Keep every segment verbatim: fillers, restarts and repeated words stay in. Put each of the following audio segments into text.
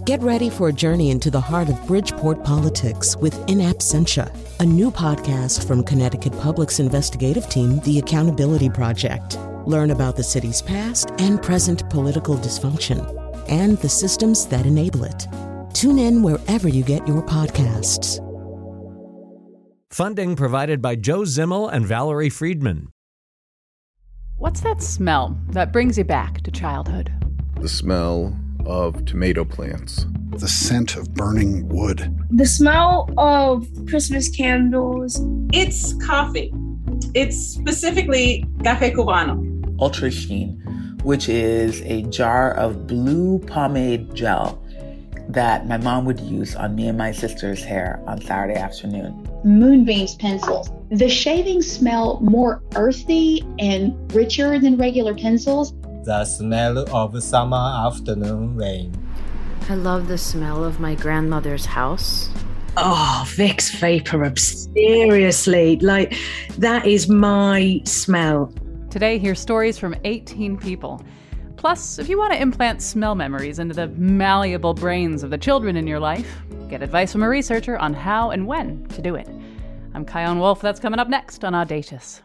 Get ready for a journey into the heart of Bridgeport politics with In Absentia, a new podcast from Connecticut Public's investigative team, The Accountability Project. Learn about the city's past and present political dysfunction and the systems that enable it. Tune in wherever you get your podcasts. Funding provided by Joe Zimmel and Valerie Friedman. What's that smell that brings you back to childhood? The smell of tomato plants. The scent of burning wood. The smell of Christmas candles. It's coffee. It's specifically Café Cubano. Ultra Sheen, which is a jar of blue pomade gel that my mom would use on me and my sister's hair on Saturday afternoon. Moonbeams pencils. The shavings smell more earthy and richer than regular pencils. The smell of summer afternoon rain. I love the smell of my grandmother's house. Oh, Vicks VapoRub. Seriously, like that is my smell. Today, hear stories from eighteen people. Plus, if you want to implant smell memories into the malleable brains of the children in your life, get advice from a researcher on how and when to do it. I'm Kyone Wolf. That's coming up next on Audacious.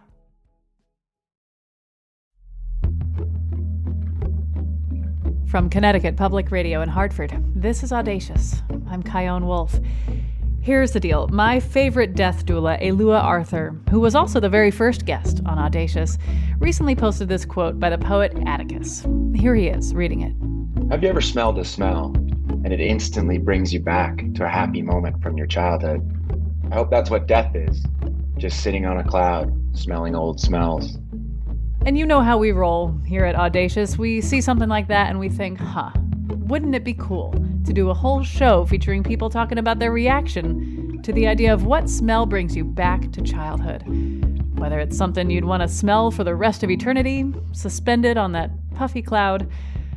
From Connecticut Public Radio in Hartford, this is Audacious. I'm Kyone Wolf. Here's the deal. My favorite death doula, Elua Arthur, who was also the very first guest on Audacious, recently posted this quote by the poet Atticus. Here he is, reading it. Have you ever smelled a smell and it instantly brings you back to a happy moment from your childhood? I hope that's what death is. Just sitting on a cloud, smelling old smells. And you know how we roll here at Audacious. We see something like that and we think, huh, wouldn't it be cool to do a whole show featuring people talking about their reaction to the idea of what smell brings you back to childhood? Whether it's something you'd want to smell for the rest of eternity, suspended on that puffy cloud,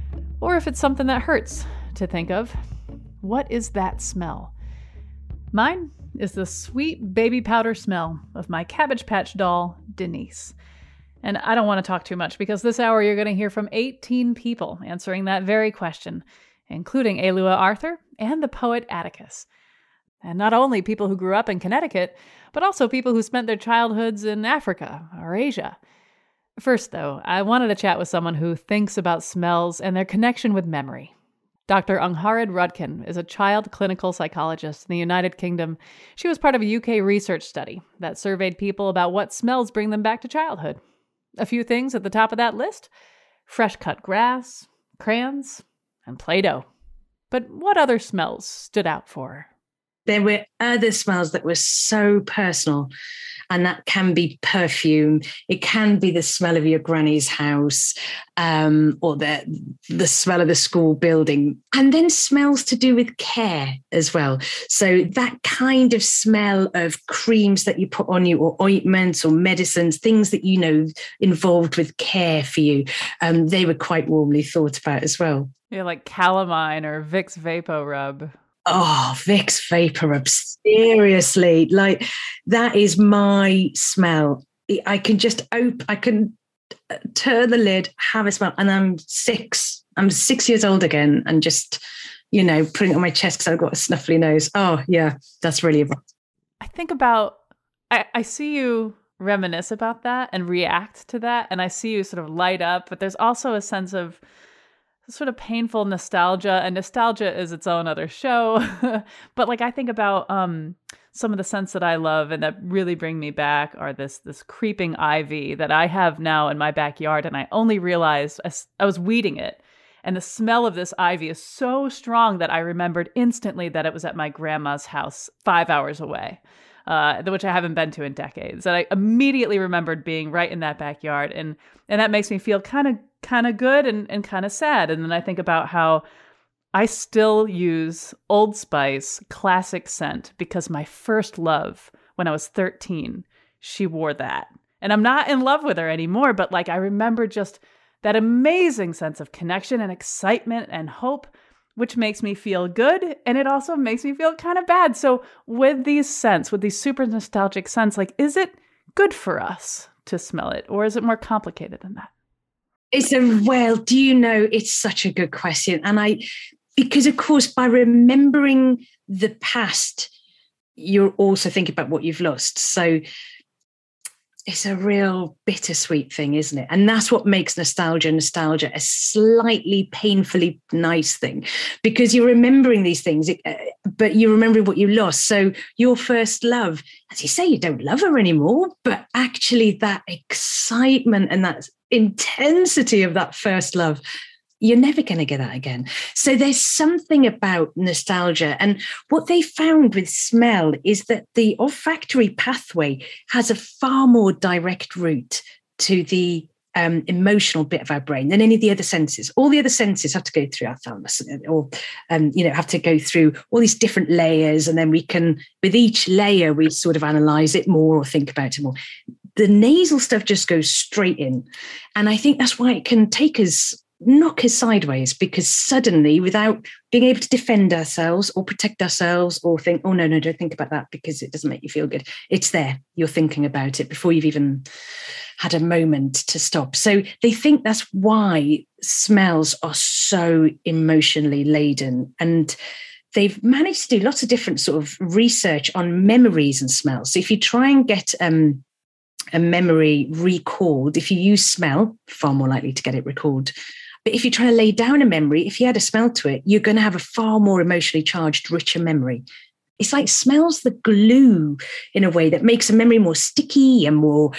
or if it's something that hurts to think of. What is that smell? Mine is the sweet baby powder smell of my Cabbage Patch doll, Denise. And I don't want to talk too much because this hour you're going to hear from eighteen people answering that very question, including Elua Arthur and the poet Atticus. And not only people who grew up in Connecticut, but also people who spent their childhoods in Africa or Asia. First, though, I wanted to chat with someone who thinks about smells and their connection with memory. Doctor Angharad Rudkin is a child clinical psychologist in the United Kingdom. She was part of a U K research study that surveyed people about what smells bring them back to childhood. A few things at the top of that list: fresh cut grass, crayons, and Play-Doh. But what other smells stood out for her? There were other smells that were so personal, and that can be perfume. It can be the smell of your granny's house, um, or the the smell of the school building, and then smells to do with care as well. So that kind of smell of creams that you put on you, or ointments or medicines, things that you know involved with care for you, um, they were quite warmly thought about as well. Yeah, like calamine or Vicks VapoRub. Oh, Vicks VapoRub. Seriously, like that is my smell. I can just open, I can turn the lid, have a smell, and I'm six. I'm six years old again, and just, you know, putting it on my chest because I've got a snuffly nose. Oh, yeah, that's really about. I think about, I, I see you reminisce about that and react to that, and I see you sort of light up, but there's also a sense of sort of painful nostalgia, and nostalgia is its own other show. But like, I think about um, some of the scents that I love and that really bring me back are this this creeping ivy that I have now in my backyard, and I only realized I, I was weeding it. And the smell of this ivy is so strong that I remembered instantly that it was at my grandma's house five hours away, uh, which I haven't been to in decades. And I immediately remembered being right in that backyard. And and that makes me feel kind of kind of good and, and kind of sad. And then I think about how I still use Old Spice classic scent because my first love when I was thirteen, she wore that. And I'm not in love with her anymore, but like I remember just that amazing sense of connection and excitement and hope, which makes me feel good. And it also makes me feel kind of bad. So with these scents, with these super nostalgic scents, like, is it good for us to smell it? Or is it more complicated than that? It's a, well, do you know, it's such a good question. And I, because, of course, by remembering the past, you're also thinking about what you've lost. So it's a real bittersweet thing, isn't it? And that's what makes nostalgia, nostalgia a slightly painfully nice thing, because you're remembering these things, but you're remembering what you lost. So your first love, as you say, you don't love her anymore, but actually that excitement and that intensity of that first love, you're never going to get that again. So there's something about nostalgia. And what they found with smell is that the olfactory pathway has a far more direct route to the um, emotional bit of our brain than any of the other senses. All the other senses have to go through our thalamus, or um, you know, have to go through all these different layers. And then we can, with each layer, we sort of analyze it more or think about it more. The nasal stuff just goes straight in. And I think that's why it can take us knock us sideways, because suddenly, without being able to defend ourselves or protect ourselves or think, oh, no, no, don't think about that because it doesn't make you feel good. It's there. You're thinking about it before you've even had a moment to stop. So they think that's why smells are so emotionally laden. And they've managed to do lots of different sort of research on memories and smells. So if you try and get um, a memory recalled, if you use smell, far more likely to get it recalled. But if you try to lay down a memory, if you add a smell to it, you're going to have a far more emotionally charged, richer memory. It's like smell's the glue in a way that makes a memory more sticky and more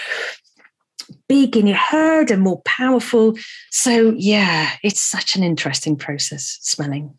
big in your head and more powerful. So, yeah, it's such an interesting process, smelling.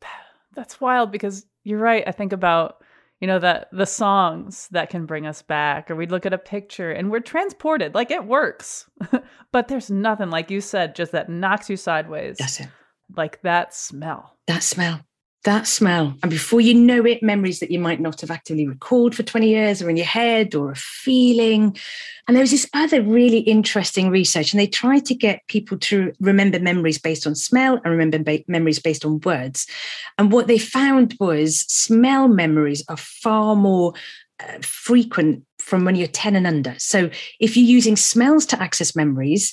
That's wild, because you're right. I think about, you know, that the songs that can bring us back, or we'd look at a picture and we're transported, like it works. But there's nothing, like you said, just that knocks you sideways. That's it. Like that smell. That smell. That smell. And before you know it, memories that you might not have actively recalled for twenty years are in your head, or a feeling. And there was this other really interesting research, and they tried to get people to remember memories based on smell and remember ba- memories based on words. And what they found was smell memories are far more uh, frequent from when you're ten and under. So if you're using smells to access memories,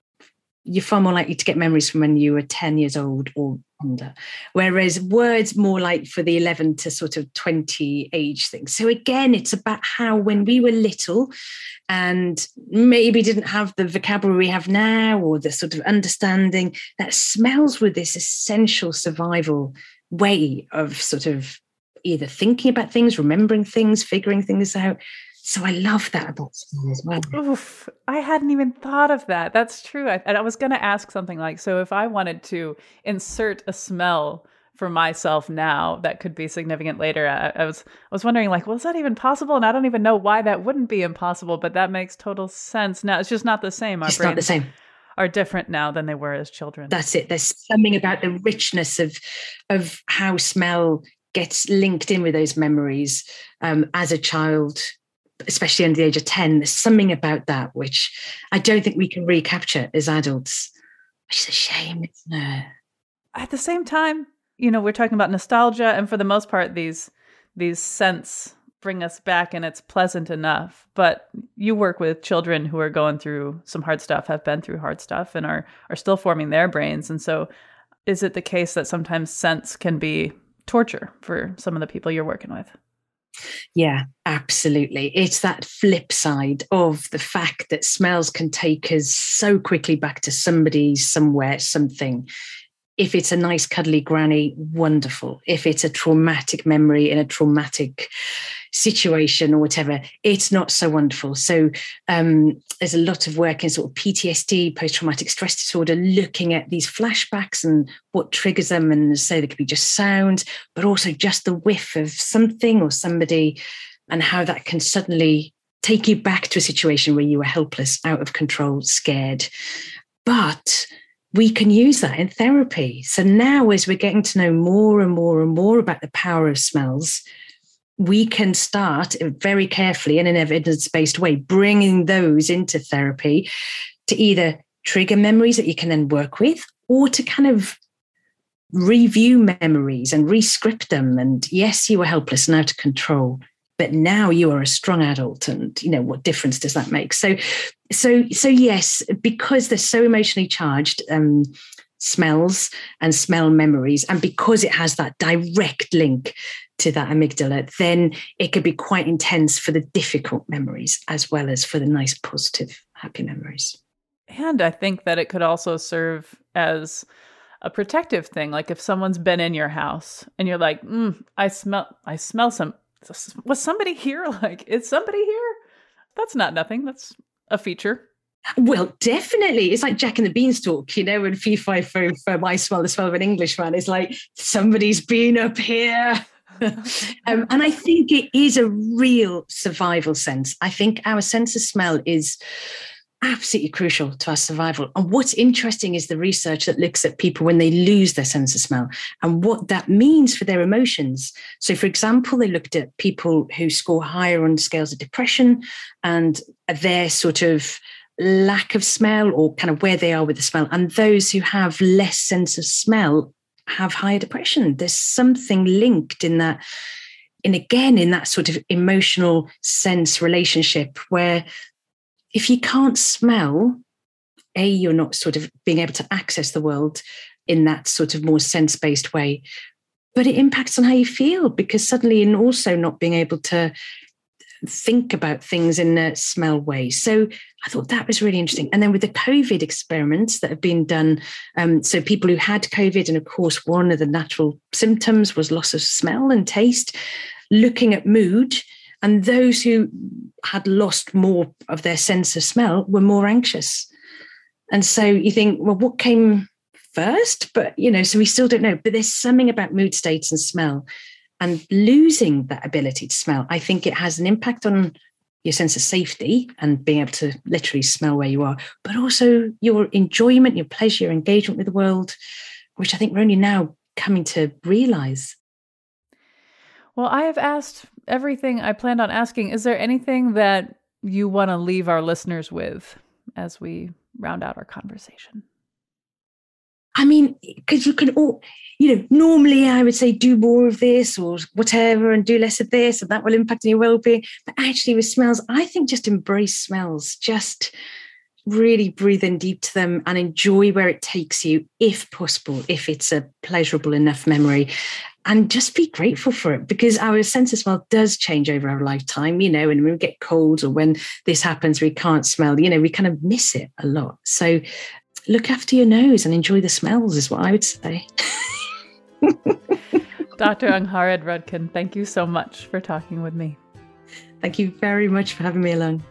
you're far more likely to get memories from when you were ten years old or under. Whereas words more like for the eleven to sort of twenty age thing. So again, it's about how when we were little and maybe didn't have the vocabulary we have now, or the sort of understanding, that smells were this essential survival way of sort of either thinking about things, remembering things, figuring things out. So I love that about smell as well. Oof, I hadn't even thought of that. That's true. I, and I was going to ask something like, so if I wanted to insert a smell for myself now that could be significant later, I, I was I was wondering, like, well, is that even possible? And I don't even know why that wouldn't be impossible, but that makes total sense. Now, it's just not the same. Our it's brains not the same. Are different now than they were as children. That's it. There's something about the richness of of how smell gets linked in with those memories um, as a child, especially under the age of ten. There's something about that which I don't think we can recapture as adults, which is a shame, isn't it? At the same time, you know, we're talking about nostalgia, and for the most part, these these scents bring us back, and it's pleasant enough. But you work with children who are going through some hard stuff, have been through hard stuff, and are are still forming their brains. And so is it the case that sometimes scents can be torture for some of the people you're working with? Yeah, absolutely. It's that flip side of the fact that smells can take us so quickly back to somebody, somewhere, something. If it's a nice cuddly granny, wonderful. If it's a traumatic memory in a traumatic situation or whatever, it's not so wonderful. So um, there's a lot of work in sort of P T S D, post-traumatic stress disorder, looking at these flashbacks and what triggers them. And so they could be just sound, but also just the whiff of something or somebody, and how that can suddenly take you back to a situation where you were helpless, out of control, scared. But we can use that in therapy. So now, as we're getting to know more and more and more about the power of smells, we can start very carefully in an evidence-based way, bringing those into therapy to either trigger memories that you can then work with, or to kind of review memories and re-script them. And yes, you were helpless and out of control, but now you are a strong adult, and you know, what difference does that make? So, so, so yes, because they're so emotionally charged, um, smells and smell memories. And because it has that direct link to that amygdala, then it could be quite intense for the difficult memories as well as for the nice, positive, happy memories. And I think that it could also serve as a protective thing. Like if someone's been in your house and you're like, mm, I smell, I smell some, was somebody here? Like, is somebody here? That's not nothing. That's a feature. Well, definitely. It's like Jack and the Beanstalk, you know, when Fee Fi Fo Fum, I smell the smell of an Englishman. It's like, somebody's been up here. um, and I think it is a real survival sense. I think our sense of smell is absolutely crucial to our survival. And what's interesting is the research that looks at people when they lose their sense of smell and what that means for their emotions. So, for example, they looked at people who score higher on scales of depression and their sort of lack of smell or kind of where they are with the smell. And those who have less sense of smell have higher depression. There's something linked in that, and again, in that sort of emotional sense relationship where if you can't smell, A, you're not sort of being able to access the world in that sort of more sense-based way, but it impacts on how you feel because suddenly, and also not being able to think about things in a smell way. So I thought that was really interesting. And then with the COVID experiments that have been done, um, so people who had COVID, and of course, one of the natural symptoms was loss of smell and taste, looking at mood. And those who had lost more of their sense of smell were more anxious. And so you think, well, what came first? But, you know, so we still don't know. But there's something about mood states and smell. And losing that ability to smell, I think it has an impact on your sense of safety and being able to literally smell where you are, but also your enjoyment, your pleasure, your engagement with the world, which I think we're only now coming to realize. Well, I have asked everything I planned on asking. Is there anything that you want to leave our listeners with as we round out our conversation? I mean, because you can all, you know, normally I would say do more of this or whatever and do less of this and that will impact on your well-being. But actually with smells, I think just embrace smells, just really breathe in deep to them and enjoy where it takes you, if possible, if it's a pleasurable enough memory. And just be grateful for it because our sense of smell does change over our lifetime, you know, and when we get colds or when this happens, we can't smell, you know, we kind of miss it a lot. So look after your nose and enjoy the smells is what I would say. Doctor Angharad Rudkin, thank you so much for talking with me. Thank you very much for having me along.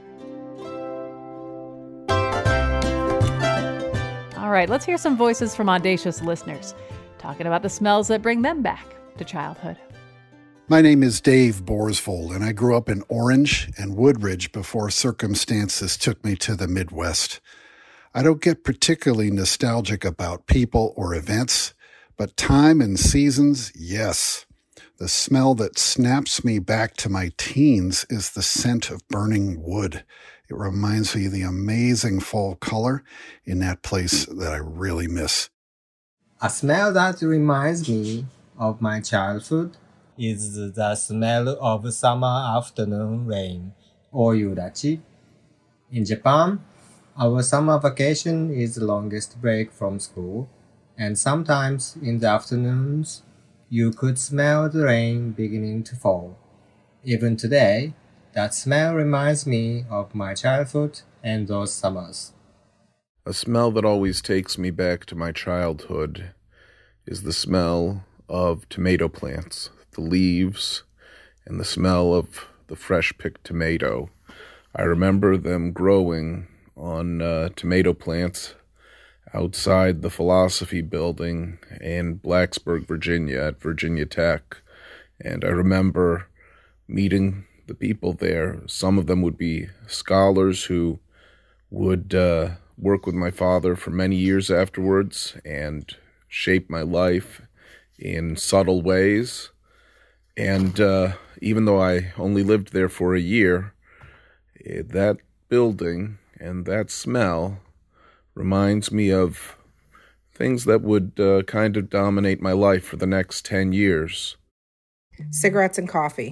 All right, let's hear some voices from Audacious listeners talking about the smells that bring them back to childhood. My name is Dave Borsvold, and I grew up in Orange and Woodridge before circumstances took me to the Midwest. I don't get particularly nostalgic about people or events, but time and seasons, yes. The smell that snaps me back to my teens is the scent of burning wood. It reminds me of the amazing fall color in that place that I really miss. A smell that reminds me of my childhood is the smell of summer afternoon rain, oyurachi. In Japan, our summer vacation is the longest break from school, and sometimes in the afternoons, you could smell the rain beginning to fall. Even today, that smell reminds me of my childhood and those summers. A smell that always takes me back to my childhood is the smell of tomato plants, the leaves, and the smell of the fresh-picked tomato. I remember them growing on uh, tomato plants outside the Philosophy Building in Blacksburg, Virginia, at Virginia Tech. And I remember meeting the people there. Some of them would be scholars who would uh, work with my father for many years afterwards and shape my life in subtle ways. And uh, even though I only lived there for a year, that building and that smell reminds me of things that would uh, kind of dominate my life for the next ten years. Cigarettes and coffee.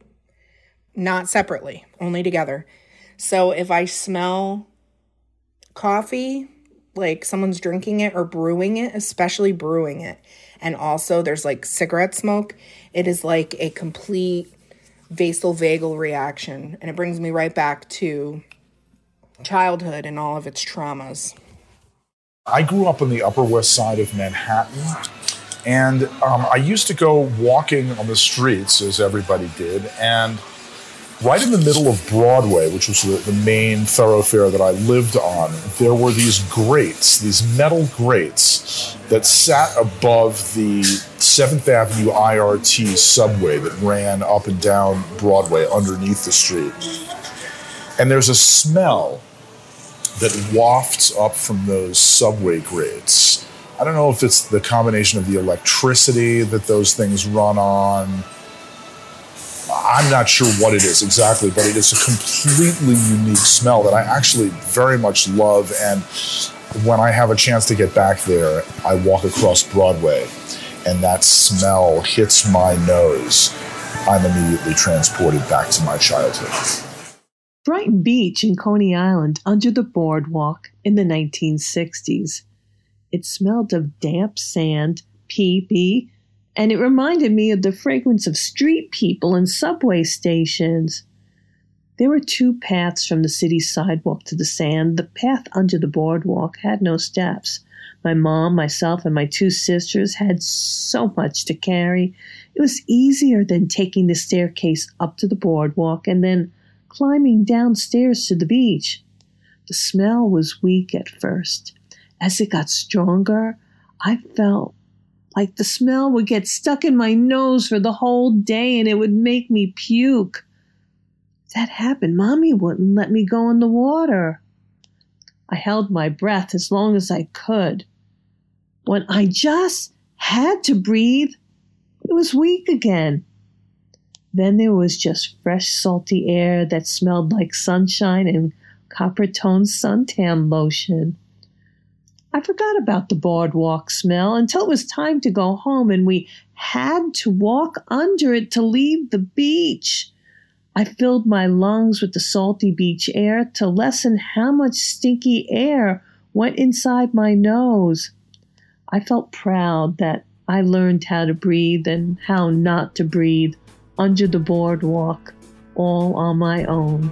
Not separately, only together. So if I smell coffee, like someone's drinking it or brewing it, especially brewing it. And also there's like cigarette smoke. It is like a complete vasovagal reaction. And it brings me right back to childhood and all of its traumas. I grew up on the Upper West Side of Manhattan. And um, I used to go walking on the streets, as everybody did, and right in the middle of Broadway, which was the, the main thoroughfare that I lived on, there were these grates, these metal grates that sat above the seventh Avenue I R T subway that ran up and down Broadway underneath the street. And there's a smell that wafts up from those subway grates. I don't know if it's the combination of the electricity that those things run on. I'm not sure what it is exactly, but it is a completely unique smell that I actually very much love. And when I have a chance to get back there, I walk across Broadway and that smell hits my nose. I'm immediately transported back to my childhood. Brighton Beach in Coney Island under the boardwalk in the nineteen sixties. It smelled of damp sand, pee-pee, and it reminded me of the fragrance of street people and subway stations. There were two paths from the city sidewalk to the sand. The path under the boardwalk had no steps. My mom, myself, and my two sisters had so much to carry. It was easier than taking the staircase up to the boardwalk and then climbing downstairs to the beach. The smell was weak at first. As it got stronger, I felt like the smell would get stuck in my nose for the whole day and it would make me puke. If that happened, Mommy wouldn't let me go in the water. I held my breath as long as I could. When I just had to breathe, it was weak again. Then there was just fresh, salty air that smelled like sunshine and copper-toned suntan lotion. I forgot about the boardwalk smell until it was time to go home and we had to walk under it to leave the beach. I filled my lungs with the salty beach air to lessen how much stinky air went inside my nose. I felt proud that I learned how to breathe and how not to breathe under the boardwalk all on my own.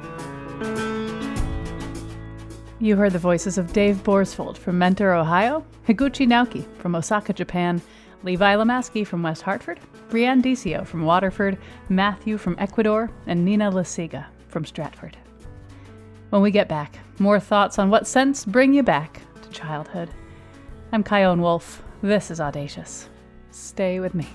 You heard the voices of Dave Borsfold from Mentor, Ohio, Higuchi Naoki from Osaka, Japan, Levi Lamaski from West Hartford, Brianne Dicio from Waterford, Matthew from Ecuador, and Nina Lasiga from Stratford. When we get back, more thoughts on what scents bring you back to childhood. I'm Kyone Wolf. This is Audacious. Stay with me.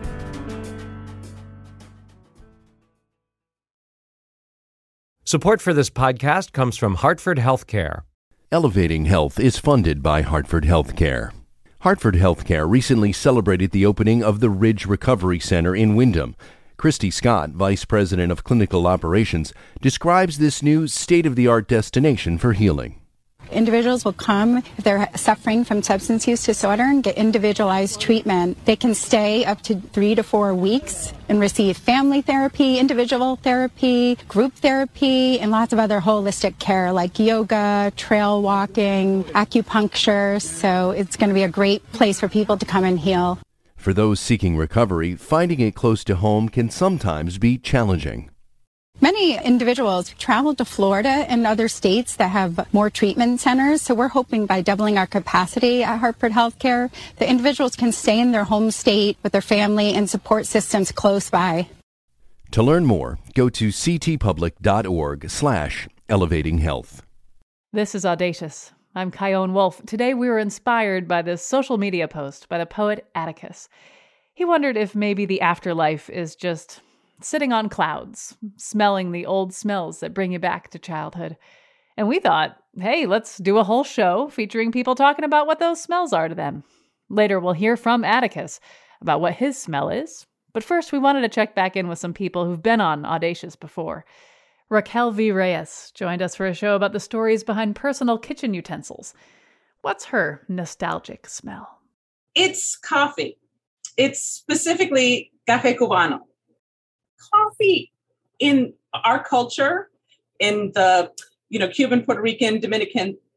Support for this podcast comes from Hartford Healthcare. Elevating Health is funded by Hartford Healthcare. Hartford Healthcare recently celebrated the opening of the Ridge Recovery Center in Windham. Christy Scott, Vice President of Clinical Operations, describes this new state-of-the-art destination for healing. Individuals will come if they're suffering from substance use disorder and get individualized treatment. They can stay up to three to four weeks and receive family therapy, individual therapy, group therapy, and lots of other holistic care like yoga, trail walking, acupuncture. So it's going to be a great place for people to come and heal. For those seeking recovery, finding it close to home can sometimes be challenging. Many individuals travel to Florida and other states that have more treatment centers, so we're hoping by doubling our capacity at Hartford Healthcare, the individuals can stay in their home state with their family and support systems close by. To learn more, go to ctpublic.org slash elevating health. This is Audacious. I'm Kyone Wolf. Today we were inspired by this social media post by the poet Atticus. He wondered if maybe the afterlife is just sitting on clouds, smelling the old smells that bring you back to childhood. And we thought, hey, let's do a whole show featuring people talking about what those smells are to them. Later, we'll hear from Atticus about what his smell is. But first, we wanted to check back in with some people who've been on Audacious before. Raquel V. Reyes joined us for a show about the stories behind personal kitchen utensils. What's her nostalgic smell? It's coffee. It's specifically Café Cubano. Coffee in our culture, in the you know Cuban, Puerto Rican, Dominican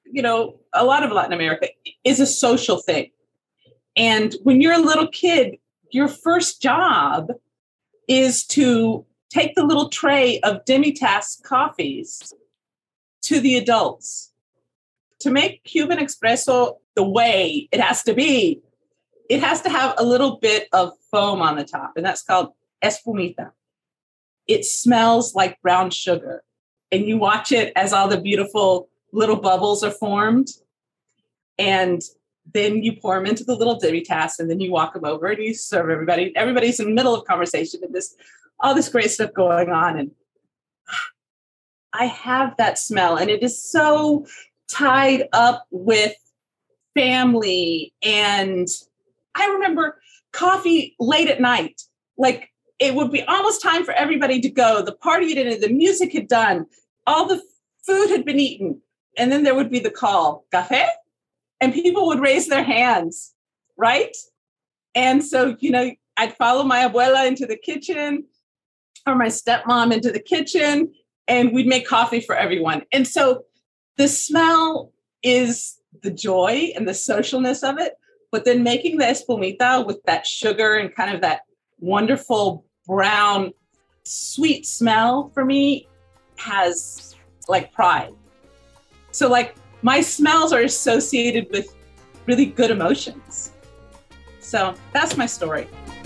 you know, a lot of Latin America, is a social thing. And when you're a little kid, your first job is to take the little tray of demi-tasse coffees to the adults. To make Cuban espresso the way it has to be, it has to have a little bit of foam on the top, and that's called espumita. It smells like brown sugar, and you watch it as all the beautiful little bubbles are formed, and then you pour them into the little demi-tasse, and then you walk them over and you serve everybody. Everybody's in the middle of conversation and this, all this great stuff going on, and I have that smell, and it is so tied up with family. And I remember coffee late at night, like it would be almost time for everybody to go. The party had ended, the music had done, all the food had been eaten. And then there would be the call, café? And people would raise their hands, right? And so, you know, I'd follow my abuela into the kitchen or my stepmom into the kitchen, and we'd make coffee for everyone. And so the smell is the joy and the socialness of it, but then making the espumita with that sugar and kind of that wonderful brown, sweet smell for me has like pride. So like my smells are associated with really good emotions. So that's my story.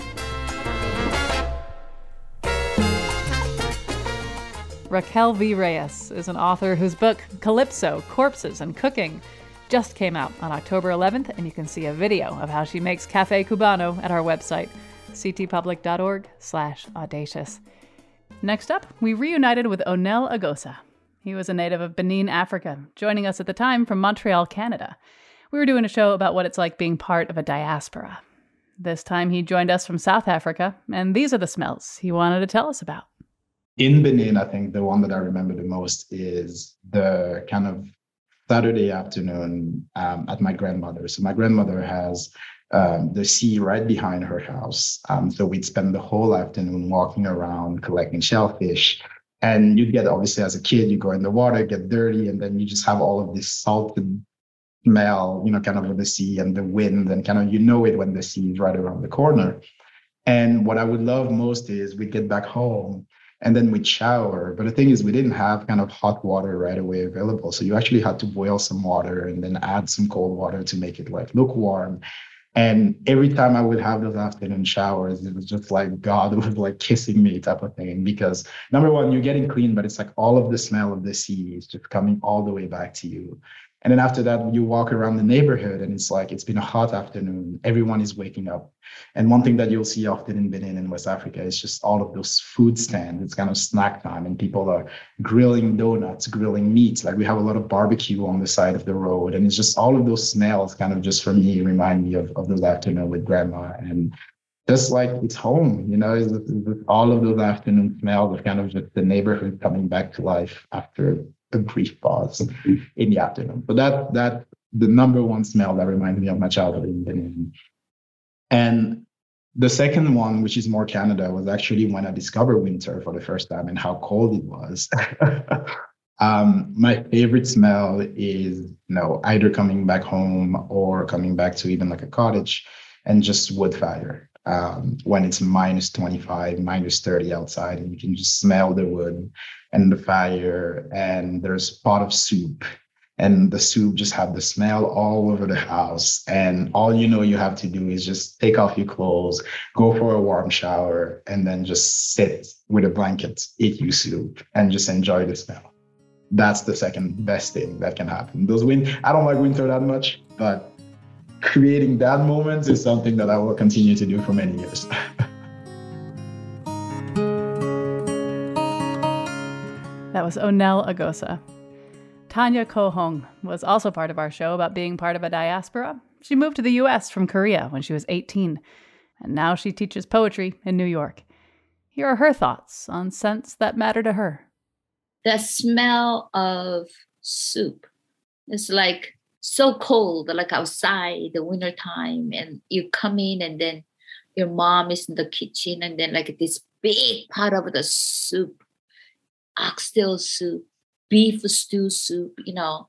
Raquel V. Reyes is an author whose book, Calypso, Corpses and Cooking, just came out on October eleventh, and you can see a video of how she makes Café Cubano at our website, ctpublic.org slash audacious. Next up, we reunited with Onel Agosa. He was a native of Benin, Africa, joining us at the time from Montreal, Canada. We were doing a show about what it's like being part of a diaspora. This time he joined us from South Africa, and these are the smells he wanted to tell us about. In Benin, I think the one that I remember the most is the kind of Saturday afternoon um, at my grandmother's. So my grandmother has um, the sea right behind her house. Um, so we'd spend the whole afternoon walking around, collecting shellfish. And you'd get, obviously, as a kid, you go in the water, get dirty, and then you just have all of this salted smell, you know, kind of of the sea and the wind, and kind of, you know it when the sea is right around the corner. And what I would love most is we'd get back home and then we'd shower. But the thing is, we didn't have kind of hot water right away available. So you actually had to boil some water and then add some cold water to make it like lukewarm. And every time I would have those afternoon showers, it was just like God was like kissing me type of thing. Because number one, you're getting clean, but it's like all of the smell of the sea is just coming all the way back to you. And then after that, you walk around the neighborhood and it's like, it's been a hot afternoon. Everyone is waking up. And one thing that you'll see often in Benin and West Africa is just all of those food stands. It's kind of snack time and people are grilling donuts, grilling meats. Like we have a lot of barbecue on the side of the road. And it's just all of those smells kind of just for me remind me of, of those afternoons with grandma. And just like it's home, you know, it's, it's all of those afternoon smells of kind of just the neighborhood coming back to life after a brief pause in the afternoon. But that that the number one smell that reminds me of my childhood in Benin. And the second one, which is more Canada, was actually when I discovered winter for the first time and how cold it was. um, my favorite smell is, you know, either coming back home or coming back to even like a cottage and just wood fire. Um, when it's minus twenty-five, minus thirty outside, and you can just smell the wood and the fire, and there's a pot of soup, and the soup just have the smell all over the house. And all you know you have to do is just take off your clothes, go for a warm shower, and then just sit with a blanket, eat your soup, and just enjoy the smell. That's the second best thing that can happen. Those win- I don't like winter that much, but creating that moment is something that I will continue to do for many years. That was Onel Agosa. Tanya Ko-hong was also part of our show about being part of a diaspora. She moved to the U S from Korea when she was eighteen, and now she teaches poetry in New York. Here are her thoughts on scents that matter to her. The smell of soup is like so cold, like outside the winter time, and you come in and then your mom is in the kitchen and then like this big pot of the soup, oxtail soup, beef stew soup, you know,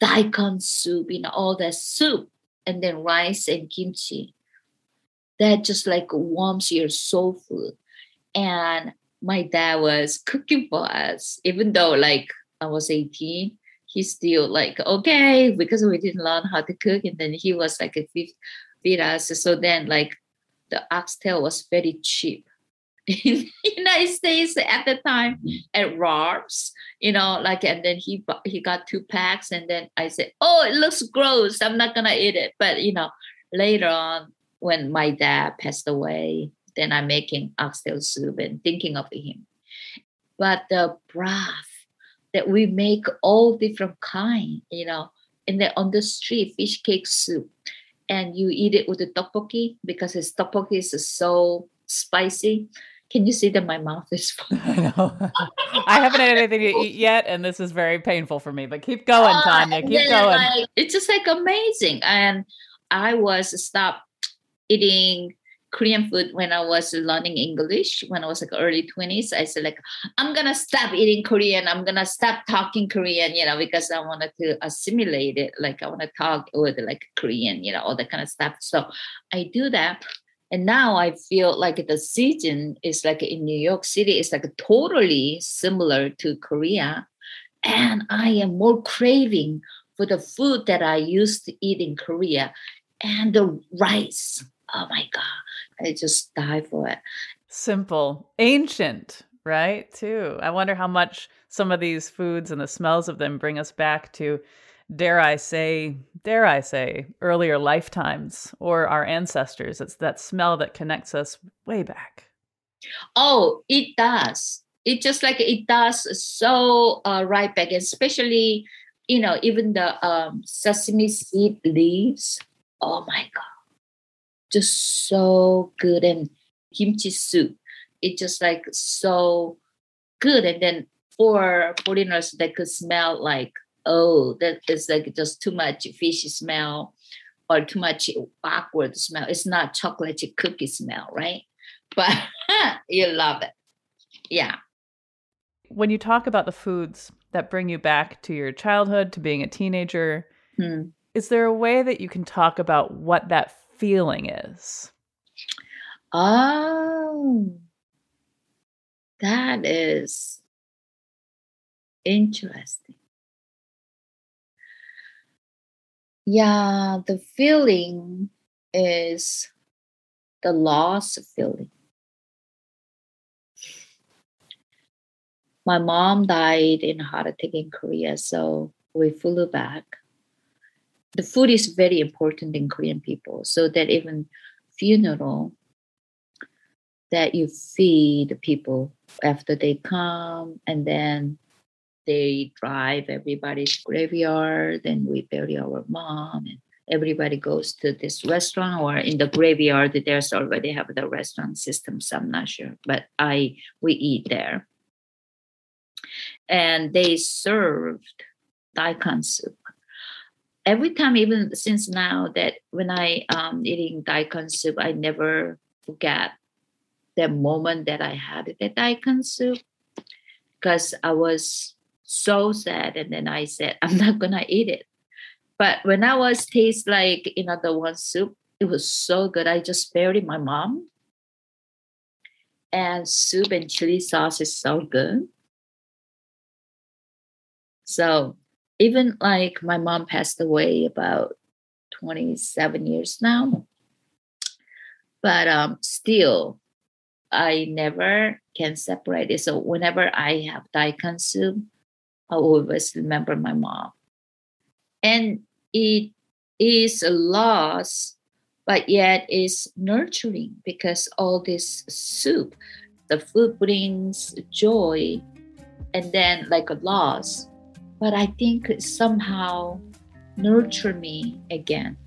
daikon soup, you know, all that soup, and then rice and kimchi. That just like warms your soul food. And my dad was cooking for us, even though like I was eighteen, he's still like, okay, because we didn't learn how to cook. And then he was like a fifth feed us. So then like the oxtail was very cheap in the United States at the time at Rob's, you know, like, and then he bought, he got two packs, and then I said, oh, it looks gross, I'm not gonna eat it. But you know, later on when my dad passed away, then I'm making oxtail soup and thinking of him. But the broth that we make all different kind, you know, and then on the street, fish cake soup, and you eat it with the tteokbokki because his tteokbokki is so spicy. Can you see that my mouth is full? I know. I haven't had anything to eat yet, and this is very painful for me. But keep going, Tanya. Keep then, going. Like, it's just like amazing. And I was stopped eating Korean food when I was learning English, when I was like early twenties. I said like, I'm going to stop eating Korean. I'm going to stop talking Korean, you know, because I wanted to assimilate it. Like I want to talk with like Korean, you know, all that kind of stuff. So I do that. And now I feel like the season is like in New York City, it's like totally similar to Korea. And I am more craving for the food that I used to eat in Korea. And the rice, oh my God, I just die for it. Simple, ancient, right? Too. I wonder how much some of these foods and the smells of them bring us back to, dare I say, dare I say, earlier lifetimes or our ancestors. It's that smell that connects us way back. Oh, it does. It just like it does so uh, right back, especially, you know, even the um, sesame seed leaves. Oh my God. Just so good. And kimchi soup, it's just like so good. And then for foreigners, they could smell like, oh, that is like just too much fishy smell or too much awkward smell. It's not chocolate cookie smell, right? But you love it. Yeah. When you talk about the foods that bring you back to your childhood, to being a teenager, hmm. is there a way that you can talk about what that feeling is? Oh, that is interesting. Yeah, the feeling is the loss feeling. My mom died in a heart attack in Korea, so we flew back. The food is very important in Korean people, so that even funeral, that you feed people after they come, and then they drive everybody's graveyard, and we bury our mom, and everybody goes to this restaurant, or in the graveyard, there's already have the restaurant system, so I'm not sure, but I we eat there. And they served daikon soup. Every time, even since now, that when I um eating daikon soup, I never forget the moment that I had the daikon soup, because I was so sad, and then I said, I'm not gonna eat it. But when I was taste like, you know, the one soup, it was so good. I just buried my mom, and soup and chili sauce is so good. So even like my mom passed away about twenty-seven years now, but um, still, I never can separate it. So whenever I have daikon soup, I always remember my mom. And it is a loss, but yet is nurturing, because all this soup, the food brings joy, and then like a loss. But I think it somehow nurture me again.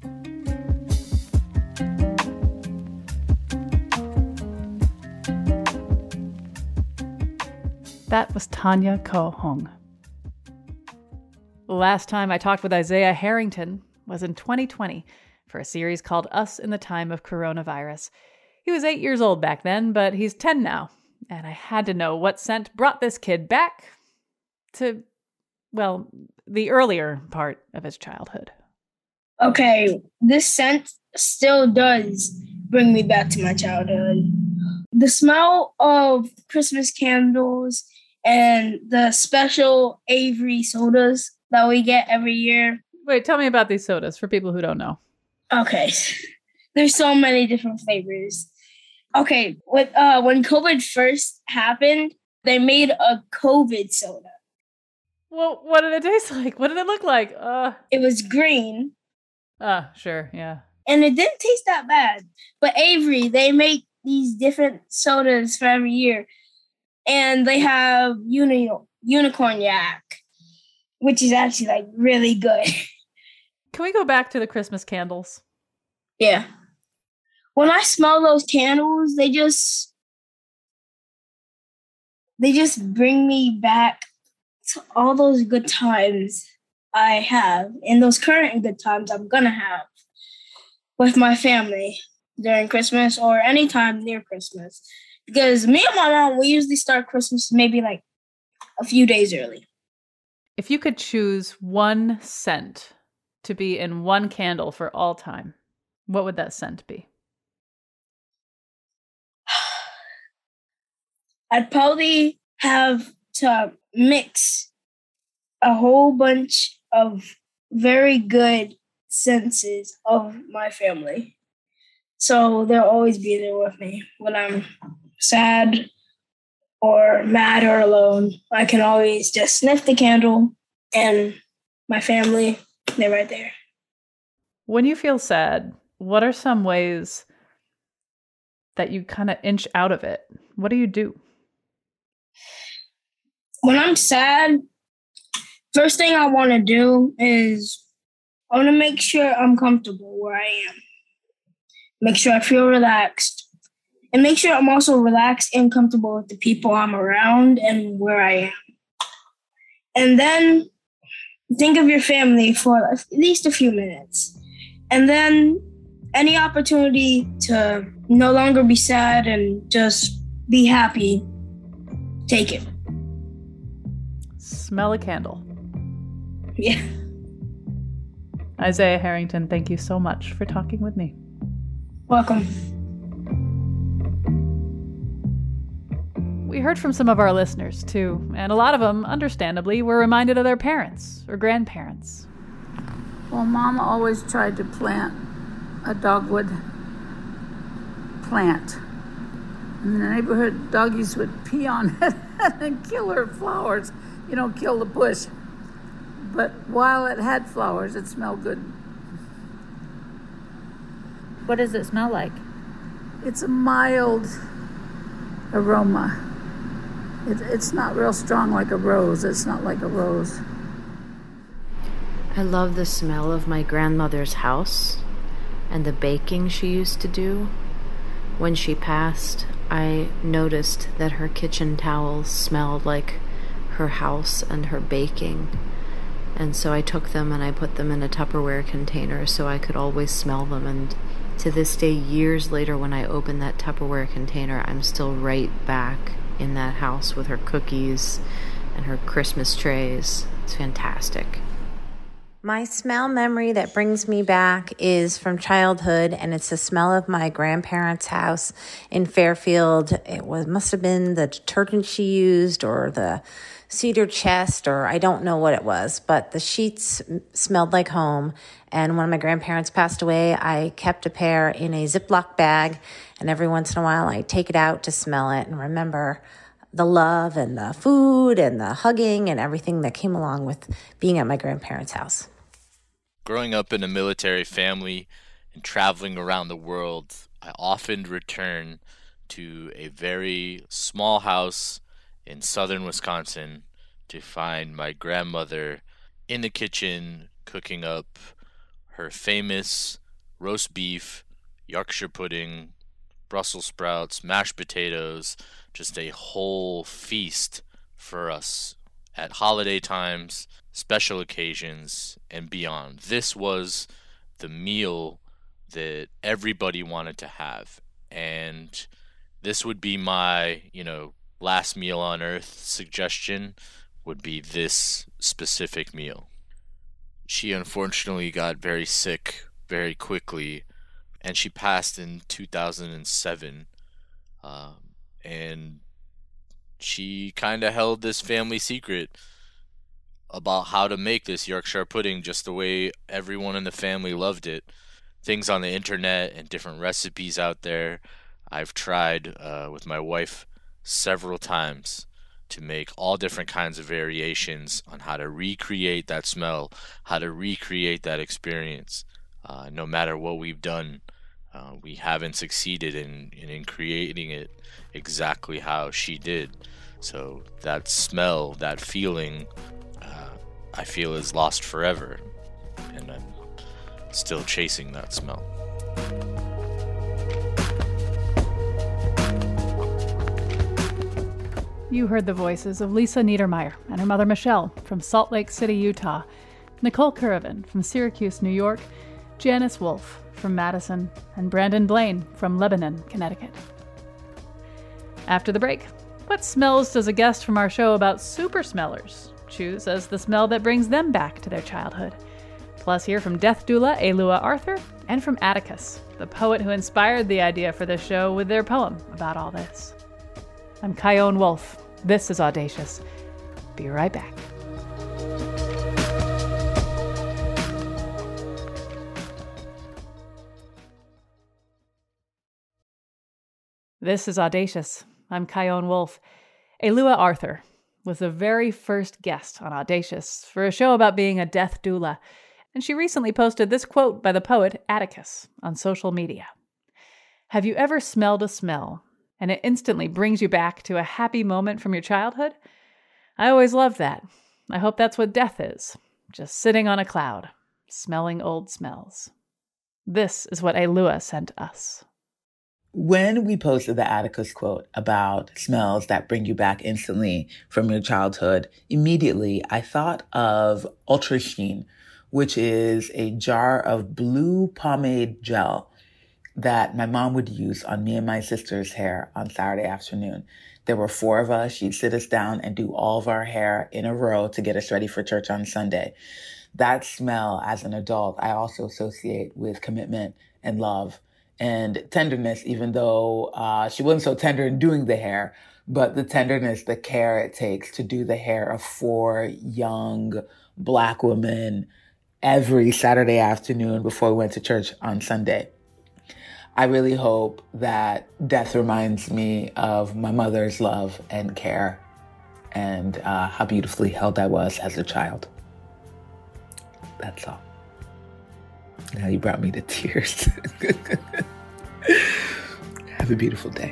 That was Tanya Ko Hong. The last time I talked with Isaiah Harrington was in twenty twenty for a series called Us in the Time of Coronavirus. He was eight years old back then, but he's ten now, and I had to know what scent brought this kid back to well, the earlier part of his childhood. Okay, this scent still does bring me back to my childhood. The smell of Christmas candles and the special Avery sodas that we get every year. Wait, tell me about these sodas for people who don't know. Okay, there's so many different flavors. Okay, with, uh, when COVID first happened, they made a COVID soda. Well, what did it taste like? What did it look like? Uh, It was green. Ah, sure, yeah. And it didn't taste that bad. But Avery, they make these different sodas for every year. And they have uni- unicorn yak, which is actually like really good. Can we go back to the Christmas candles? Yeah. When I smell those candles, they just they just bring me back to all those good times I have and those current good times I'm gonna have with my family during Christmas or anytime near Christmas. Because me and my mom, we usually start Christmas maybe like a few days early. If you could choose one scent to be in one candle for all time, what would that scent be? I'd probably have to mix a whole bunch of very good senses of my family. So they'll always be there with me when I'm sad or mad or alone. I can always just sniff the candle and my family, they're right there. When you feel sad, what are some ways that you kind of inch out of it? What do you do? When I'm sad, first thing I want to do is I want to make sure I'm comfortable where I am. Make sure I feel relaxed. And make sure I'm also relaxed and comfortable with the people I'm around and where I am. And then think of your family for at least a few minutes. And then any opportunity to no longer be sad and just be happy, take it. Smell a candle. Yeah. Isaiah Harrington, thank you so much for talking with me. Welcome. We heard from some of our listeners, too, and a lot of them, understandably, were reminded of their parents or grandparents. Well, Mama always tried to plant a dogwood plant. In the neighborhood, doggies would pee on it and kill her flowers, you know, kill the bush. But while it had flowers, it smelled good. What does it smell like? It's a mild aroma. It, it's not real strong like a rose. It's not like a rose. I love the smell of my grandmother's house and the baking she used to do. When she passed, I noticed that her kitchen towels smelled like her house and her baking. And so I took them and I put them in a Tupperware container so I could always smell them. And to this day, years later, when I open that Tupperware container, I'm still right back in that house with her cookies and her Christmas trays. It's fantastic. My smell memory that brings me back is from childhood, and it's the smell of my grandparents' house in Fairfield. It was must have been the detergent she used or the cedar chest, or I don't know what it was, but the sheets smelled like home. And when my grandparents passed away, I kept a pair in a Ziploc bag, and every once in a while I take it out to smell it and remember the love and the food and the hugging and everything that came along with being at my grandparents' house. Growing up in a military family and traveling around the world, I often return to a very small house in southern Wisconsin to find my grandmother in the kitchen cooking up her famous roast beef, Yorkshire pudding, Brussels sprouts, mashed potatoes, just a whole feast for us at holiday times, special occasions, and beyond. This was the meal that everybody wanted to have. And this would be my, you know, last meal on earth suggestion would be this specific meal. She unfortunately got very sick very quickly, and she passed in two thousand seven. Um, and she kind of held this family secret about how to make this Yorkshire pudding just the way everyone in the family loved it. Things on the internet and different recipes out there I've tried uh, with my wife several times to make all different kinds of variations on how to recreate that smell, how to recreate that experience. Uh, no matter what we've done, uh, we haven't succeeded in, in, in creating it exactly how she did. So that smell, that feeling, uh, I feel is lost forever. And I'm still chasing that smell. You heard the voices of Lisa Niedermeyer and her mother Michelle from Salt Lake City, Utah, Nicole Currivan from Syracuse, New York, Janice Wolf from Madison, and Brandon Blaine from Lebanon, Connecticut. After the break, what smells does a guest from our show about super smellers choose as the smell that brings them back to their childhood? Plus, hear from death doula Elua Arthur and from Atticus, the poet who inspired the idea for this show with their poem about all this. I'm Chion Wolf. This is Audacious. Be right back. This is Audacious. I'm Chion Wolf. Elua Arthur was the very first guest on Audacious for a show about being a death doula, and she recently posted this quote by the poet Atticus on social media. Have you ever smelled a smell and it instantly brings you back to a happy moment from your childhood? I always loved that. I hope that's what death is. Just sitting on a cloud, smelling old smells. This is what Elua sent us. When we posted the Atticus quote about smells that bring you back instantly from your childhood, immediately I thought of Ultra Sheen, which is a jar of blue pomade gel that my mom would use on me and my sister's hair on Saturday afternoon. There were four of us. She'd sit us down and do all of our hair in a row to get us ready for church on Sunday. That smell as an adult, I also associate with commitment and love and tenderness, even though uh, she wasn't so tender in doing the hair, but the tenderness, the care it takes to do the hair of four young Black women every Saturday afternoon before we went to church on Sunday. I really hope that death reminds me of my mother's love and care and uh, how beautifully held I was as a child. That's all. Now you brought me to tears. Have a beautiful day.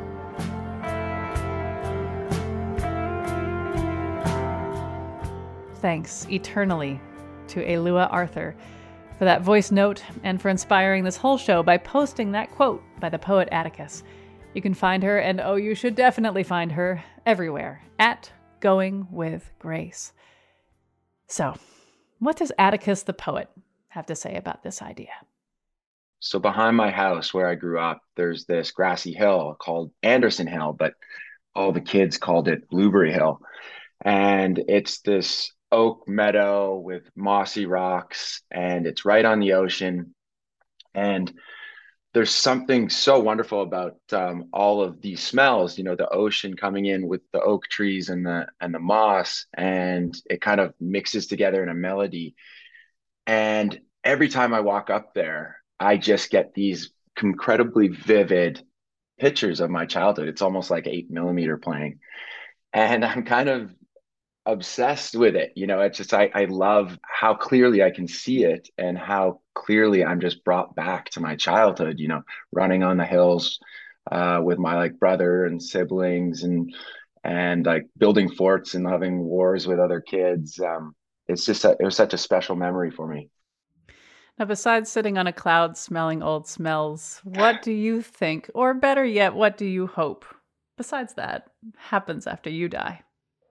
Thanks eternally to Elua Arthur for that voice note and for inspiring this whole show by posting that quote by the poet Atticus. You can find her, and oh, you should definitely find her, everywhere at Going With Grace. So, what does Atticus the poet have to say about this idea? So behind my house where I grew up, there's this grassy hill called Anderson Hill, but all the kids called it Blueberry Hill. And it's this oak meadow with mossy rocks, and it's right on the ocean. And there's something so wonderful about um, all of these smells, you know, the ocean coming in with the oak trees and the and the moss, and it kind of mixes together in a melody. And every time I walk up there, I just get these incredibly vivid pictures of my childhood. It's almost like eight millimeter playing. And I'm kind of obsessed with it. You know, it's just, I, I love how clearly I can see it and how clearly I'm just brought back to my childhood, you know, running on the hills uh, with my like brother and siblings and, and like building forts and having wars with other kids. Um, it's just, a, it was such a special memory for me. Now, besides sitting on a cloud smelling old smells, what do you think, or better yet, what do you hope, besides that, happens after you die?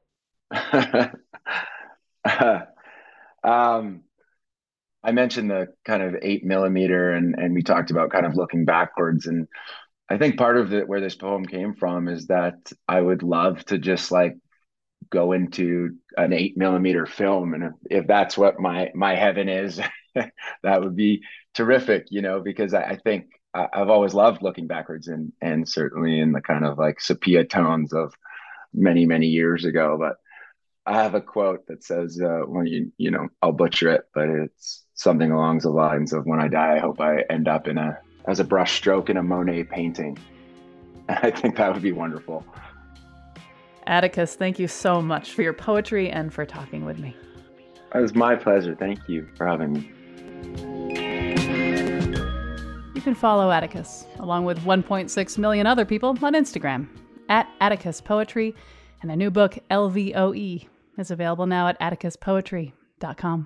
um, I mentioned the kind of eight millimeter, and and we talked about kind of looking backwards. And I think part of it, where this poem came from, is that I would love to just like go into an eight millimeter film. And if, if that's what my, my heaven is, that would be terrific, you know, because I, I think I, I've always loved looking backwards, and, and certainly in the kind of like sepia tones of many, many years ago. But I have a quote that says, uh, when you, you know, I'll butcher it, but it's something along the lines of, when I die, I hope I end up in a, as a brush stroke in a Monet painting. And I think that would be wonderful. Atticus, thank you so much for your poetry and for talking with me. It was my pleasure. Thank you for having me. You can follow Atticus, along with one point six million other people, on Instagram, at Atticus Poetry, and a new book, L V O E, is available now at atticus poetry dot com.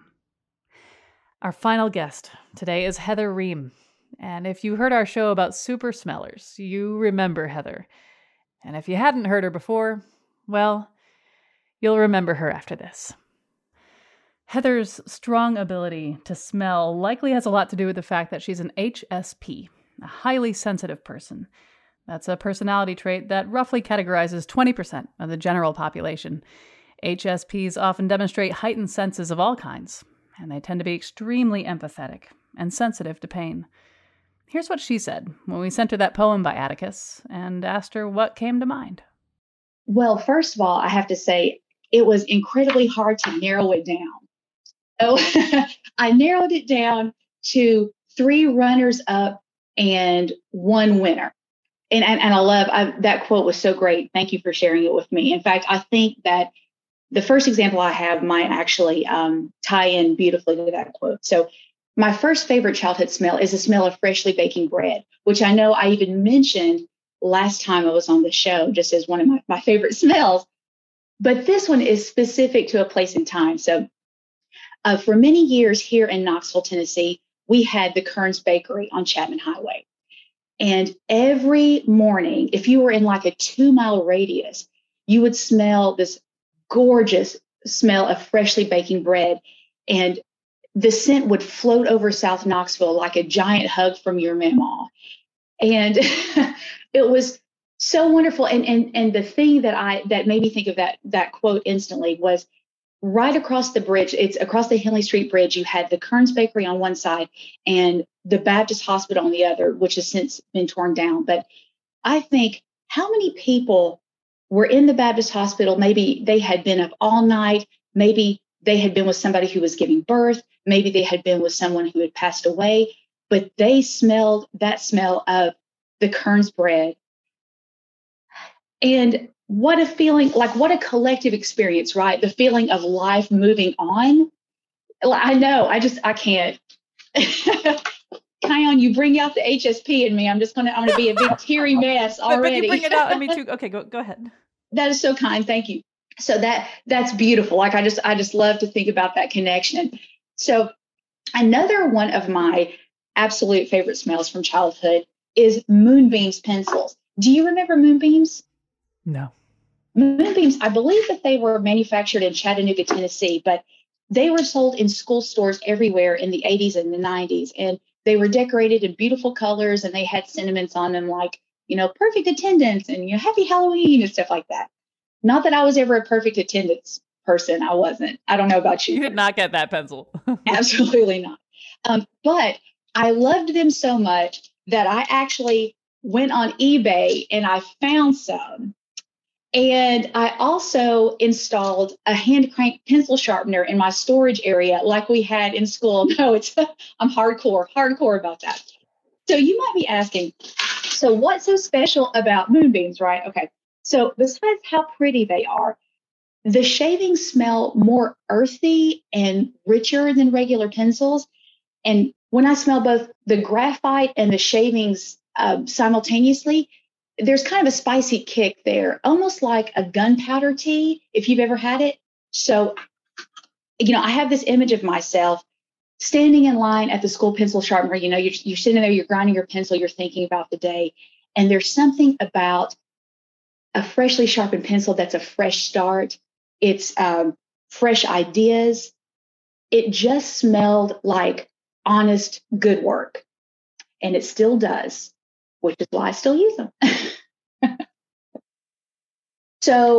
Our final guest today is Heather Ream. And if you heard our show about super smellers, you remember Heather. And if you hadn't heard her before, well, you'll remember her after this. Heather's strong ability to smell likely has a lot to do with the fact that she's an H S P, a highly sensitive person. That's a personality trait that roughly categorizes twenty percent of the general population. H S Ps often demonstrate heightened senses of all kinds, and they tend to be extremely empathetic and sensitive to pain. Here's what she said when we sent her that poem by Atticus and asked her what came to mind. Well, first of all, I have to say it was incredibly hard to narrow it down. So I narrowed it down to three runners up and one winner. And, and, and I love I, that quote was so great. Thank you for sharing it with me. In fact, I think that the first example I have might actually um, tie in beautifully to that quote. So my first favorite childhood smell is the smell of freshly baking bread, which I know I even mentioned last time I was on the show, just as one of my, my favorite smells. But this one is specific to a place and time. So uh, for many years here in Knoxville, Tennessee, we had the Kearns Bakery on Chapman Highway. And every morning, if you were in like a two mile radius, you would smell this gorgeous smell of freshly baking bread. And the scent would float over South Knoxville like a giant hug from your mama. And it was so wonderful. And, and, and the thing that I, that made me think of that, that quote instantly was right across the bridge. It's across the Henley Street Bridge. You had the Kearns Bakery on one side and the Baptist Hospital on the other, which has since been torn down. But I think, how many people were in the Baptist Hospital? Maybe they had been up all night. Maybe they had been with somebody who was giving birth. Maybe they had been with someone who had passed away, but they smelled that smell of the Kearns bread. And what a feeling, like what a collective experience, right? The feeling of life moving on. I know, I just, I can't. Kion, you bring out the H S P in me. I'm just going to, I'm going to be a big teary mess already. But, but you bring it out in me too. Okay, go, go ahead. That is so kind. Thank you. So that, that's beautiful. Like I just, I just love to think about that connection. So another one of my absolute favorite smells from childhood is Moonbeams pencils. Do you remember Moonbeams? No. Moonbeams, I believe that they were manufactured in Chattanooga, Tennessee, but they were sold in school stores everywhere in the eighties and the nineties. And they were decorated in beautiful colors, and they had sentiments on them like, you know, perfect attendance and, you know, happy Halloween and stuff like that. Not that I was ever a perfect attendance person. I wasn't. I don't know about you. You did not get that pencil. Absolutely not. Um, but I loved them so much that I actually went on eBay and I found some. And I also installed a hand crank pencil sharpener in my storage area like we had in school. No, it's I'm hardcore, hardcore about that. So you might be asking, so what's so special about Moonbeams, right? Okay. So besides how pretty they are, the shavings smell more earthy and richer than regular pencils. And when I smell both the graphite and the shavings uh, simultaneously, there's kind of a spicy kick there, almost like a gunpowder tea, if you've ever had it. So, you know, I have this image of myself standing in line at the school pencil sharpener. You know, you're, you're sitting there, you're grinding your pencil, you're thinking about the day. And there's something about a freshly sharpened pencil that's a fresh start. It's um, fresh ideas. It just smelled like honest, good work. And it still does, which is why I still use them. So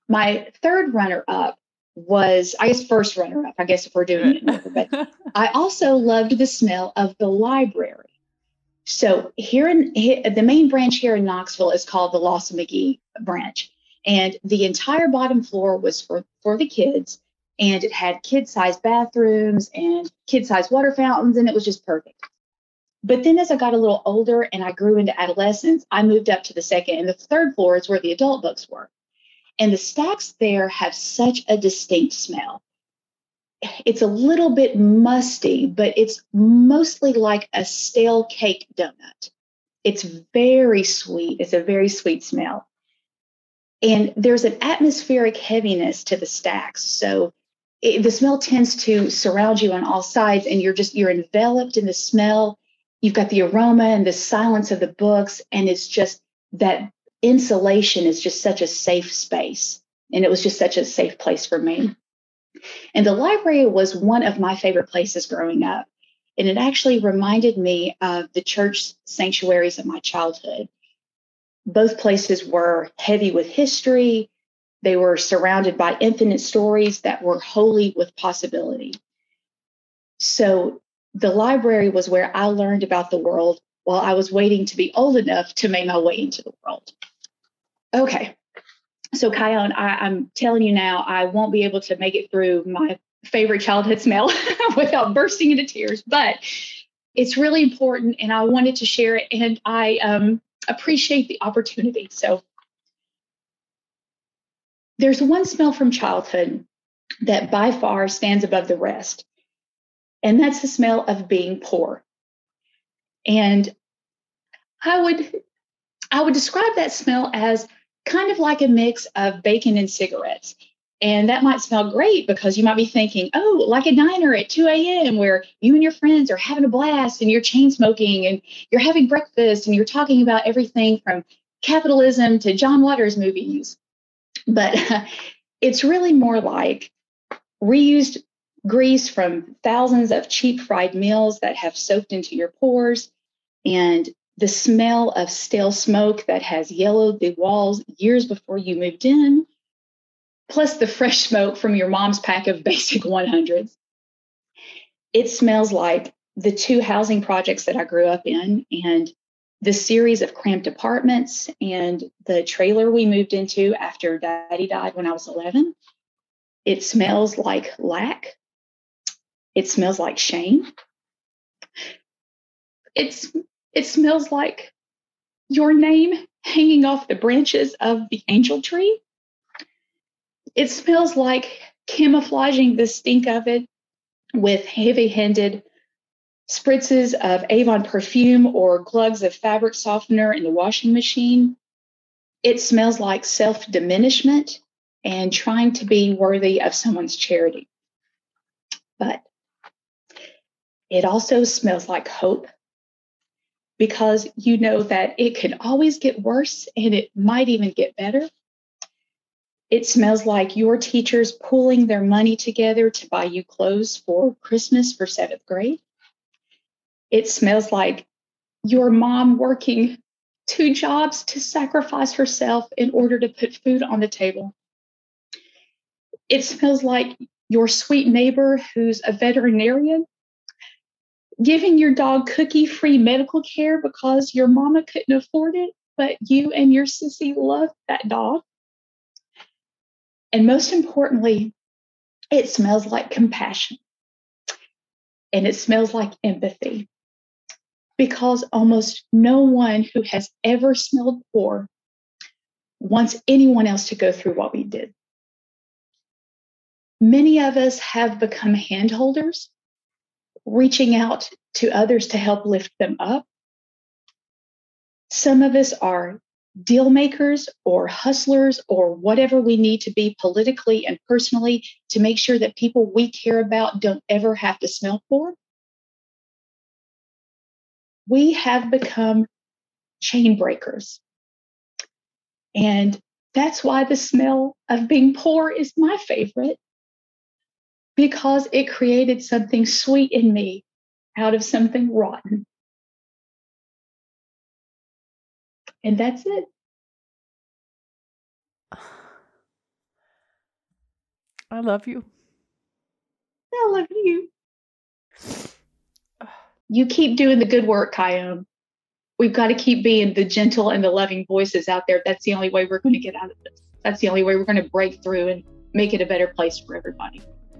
My third runner up was, I guess, first runner up, I guess, if we're doing it in order, but I also loved the smell of the library. So here in here, the main branch here in Knoxville is called the Lawson McGee branch. And the entire bottom floor was for, for the kids. And it had kid-sized bathrooms and kid-sized water fountains, and it was just perfect. But then as I got a little older and I grew into adolescence, I moved up to the second and the third floor is where the adult books were. And the stacks there have such a distinct smell. It's a little bit musty, but it's mostly like a stale cake donut. It's very sweet. It's a very sweet smell. And there's an atmospheric heaviness to the stacks. So it, the smell tends to surround you on all sides, and you're just, you're enveloped in the smell. You've got the aroma and the silence of the books, and it's just that insulation is just such a safe space. And it was just such a safe place for me. And the library was one of my favorite places growing up. And it actually reminded me of the church sanctuaries of my childhood. Both places were heavy with history. They were surrounded by infinite stories that were wholly with possibility. So the library was where I learned about the world while I was waiting to be old enough to make my way into the world. Okay. So, Kion, I, I'm telling you now, I won't be able to make it through my favorite childhood smell without bursting into tears, but it's really important, and I wanted to share it, and I um, appreciate the opportunity. So, there's one smell from childhood that by far stands above the rest, and that's the smell of being poor. And I would, I would describe that smell as kind of like a mix of bacon and cigarettes. And that might smell great because you might be thinking, oh, like a diner at two a.m. where you and your friends are having a blast and you're chain smoking and you're having breakfast and you're talking about everything from capitalism to John Waters movies. But uh, it's really more like reused grease from thousands of cheap fried meals that have soaked into your pores, and the smell of stale smoke that has yellowed the walls years before you moved in, plus the fresh smoke from your mom's pack of basic one hundreds. It smells like the two housing projects that I grew up in, and the series of cramped apartments, and the trailer we moved into after Daddy died when I was eleven. It smells like lack. It smells like shame. It's It smells like your name hanging off the branches of the angel tree. It smells like camouflaging the stink of it with heavy-handed spritzes of Avon perfume or glugs of fabric softener in the washing machine. It smells like self-diminishment and trying to be worthy of someone's charity. But it also smells like hope, because you know that it could always get worse and it might even get better. It smells like your teachers pooling their money together to buy you clothes for Christmas for seventh grade. It smells like your mom working two jobs to sacrifice herself in order to put food on the table. It smells like your sweet neighbor who's a veterinarian giving your dog cookie-free medical care because your mama couldn't afford it, but you and your sissy love that dog. And most importantly, it smells like compassion. And it smells like empathy, because almost no one who has ever smelled poor wants anyone else to go through what we did. Many of us have become handholders, reaching out to others to help lift them up. Some of us are deal makers or hustlers or whatever we need to be politically and personally to make sure that people we care about don't ever have to smell poor. We have become chain breakers. And that's why the smell of being poor is my favorite, because it created something sweet in me out of something rotten. And that's it. I love you. I love you. You keep doing the good work, Kyone. We've got to keep being the gentle and the loving voices out there. That's the only way we're going to get out of this. That's the only way we're going to break through and make it a better place for everybody.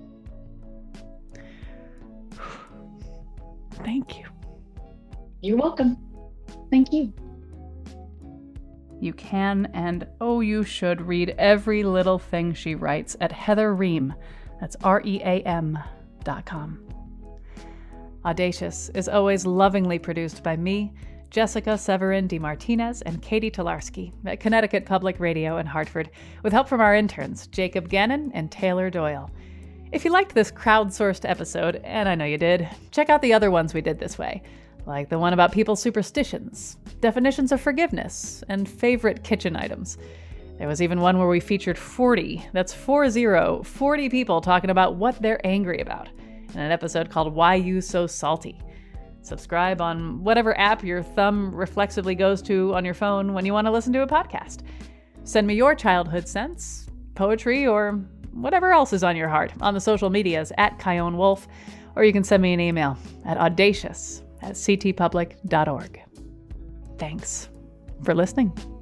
Thank you. You're welcome. Thank you. You can and oh, you should read every little thing she writes at Heather Ream. That's R E A M dot com. Audacious is always lovingly produced by me, Jessica Severin DeMartinez, and Katie Tolarski at Connecticut Public Radio in Hartford, with help from our interns, Jacob Gannon and Taylor Doyle. If you liked this crowdsourced episode, and I know you did, check out the other ones we did this way, like the one about people's superstitions, definitions of forgiveness, and favorite kitchen items. There was even one where we featured forty, that's four zero, forty people talking about what they're angry about, in an episode called Why You So Salty. Subscribe on whatever app your thumb reflexively goes to on your phone when you want to listen to a podcast. Send me your childhood sense, poetry, or whatever else is on your heart on the social medias at Kyone Wolf, or you can send me an email at audacious at c t public dot org. Thanks for listening.